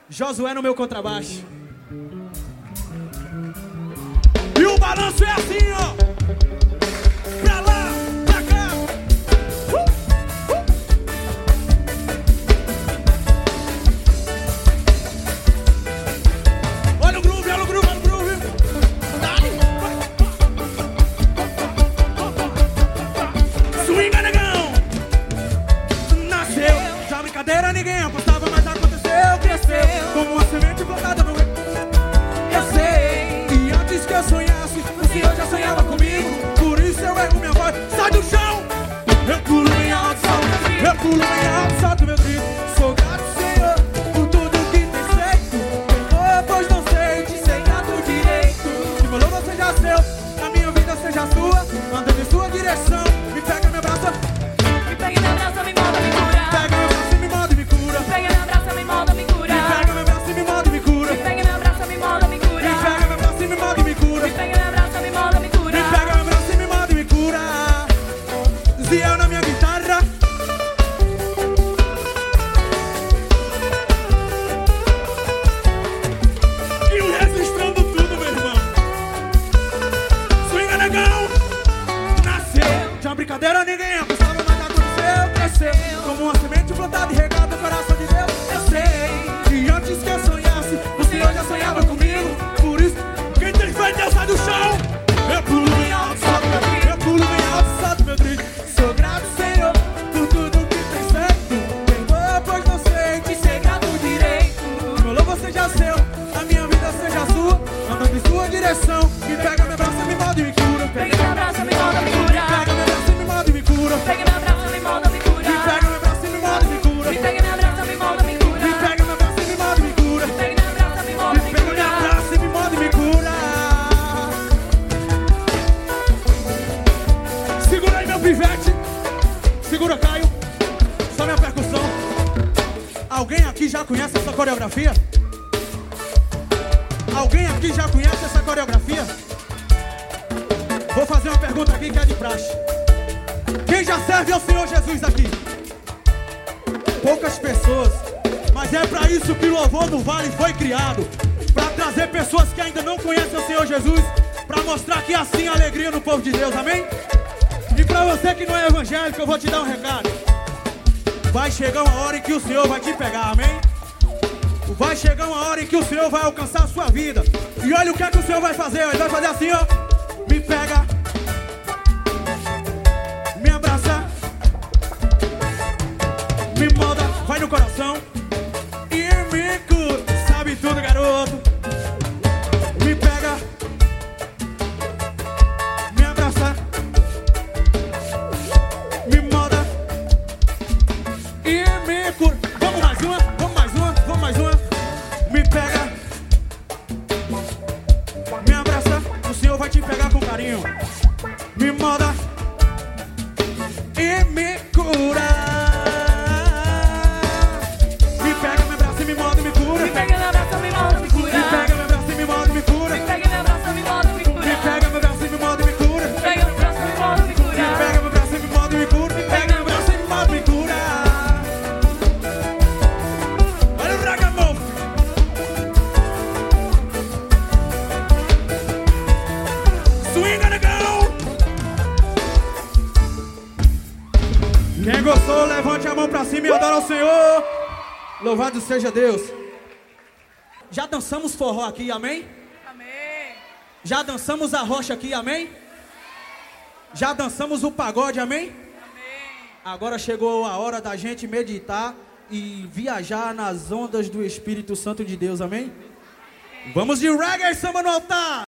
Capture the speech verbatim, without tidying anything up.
Josué no meu contrabaixo. E o balanço é assim, ó. Pra lá, pra cá. Uh, uh. Olha o groove, olha o groove, olha o groove. Dai. Swinga, negão. Nasceu. Já brincadeira, ninguém apostava, mas aconteceu. Cresceu como uma semente plantada no... Eu sei. E antes que eu sonhasse, o Senhor já sonhava comigo. Por isso eu ergo minha voz. Sai do chão. Eu pulo bem alto, salto. Eu pulo bem alto, salto meu grito. Sou grato, Senhor, por tudo que tem feito. Perdoa, pois não sei te ensinar do direito. Que meu louvor seja seu, a minha vida seja sua. Andando em sua direção. Me pega, me abraça. Me pega e me abraça, me molda, me cura. Pega, me abraça e me molda e me cura. Me pega e me abraça, me molda, me cura. Me pega, me abraça e me molda e me cura. Me pega e me abraça, me molda, me cura. Me pega, me abraça e me molda e me cura. Me pega e me abraça, me molda, me cura. Me pega, me abraça e me molda e me cura. Ziel na minha guitarra. E o registrando tudo, meu irmão. Swinga, negão. Nasceu. Já brincadeira, ninguém apostava, mas aconteceu. Cresceu como uma semente plantada e regada no coração de Deus. Eu sei. E antes que eu sonhasse, o Senhor já sonhava comigo. Por isso, quem tem fé, Deus sai do chão. Eu pulo bem alto, salto meu grito. Eu pulo bem alto, salto meu grito. Sou grato, Senhor, por tudo que tem feito. Perdoa, pois não sei te ser grato direito. Meu louvor seja seu, a minha vida seja sua. Andando em sua direção. Me pega, me abraça, me molda e me cura. Pega e me abraça, me molda, me cura. Pega, me abraça, me molda e me cura. Pega e me abraça, me molda, me cura. Me pega, me abraça, me molda e me cura. Me pega e me abraça, me molda, me cura. Me pega, me abraça, me molda e me cura. Me pega e me abraça, me molda, Me me pega, me cura. abraça e me molda e me cura. Segura aí meu pivete. Segura, Caio. Só minha percussão. Alguém aqui já conhece essa coreografia? Alguém aqui já conhece essa coreografia? Vou fazer uma pergunta aqui que é de praxe. Quem já serve ao Senhor Jesus aqui? Poucas pessoas. Mas é pra isso que o Louvor no Vale foi criado. Pra trazer pessoas que ainda não conhecem o Senhor Jesus. Pra mostrar que assim é a alegria no povo de Deus, amém? E pra você que não é evangélico, eu vou te dar um recado. Vai chegar uma hora em que o Senhor vai te pegar, amém? Vai chegar uma hora em que o Senhor vai alcançar a sua vida. E olha o que é que o Senhor vai fazer. Ele vai fazer assim, ó. Me pega, me abraça, me molda, vai no coração e me cura. Sabe tudo, garoto. Me pega, me abraça, me molda e me cura. Vamos mais uma, vamos mais uma, vamos mais uma. Me pega, me abraça, o Senhor vai te pegar com carinho. Me molda e me cura. Me pega, me abraça e me molda e me cura. Me pega e me abraça, me molda, me cura. Me pega, me abraça e me molda e me cura. Me pega e me abraça, me molda, me cura. Me pega, me abraça e me molda e me cura. Me pega e me abraça, me molda, me cura. Me pega, me abraça e me molda e me cura. Me pega, me abraça e me molda e me cura. Olha o Bragamon. Swinga, negão. Quem gostou, levante a mão pra cima e adora ao Senhor. Louvado seja Deus. Já dançamos forró aqui, amém? Amém. Já dançamos a rocha aqui, amém? Já dançamos o pagode, amém? Amém. Agora chegou a hora da gente meditar e viajar nas ondas do Espírito Santo de Deus, amém? Vamos de reggae, samba no altar!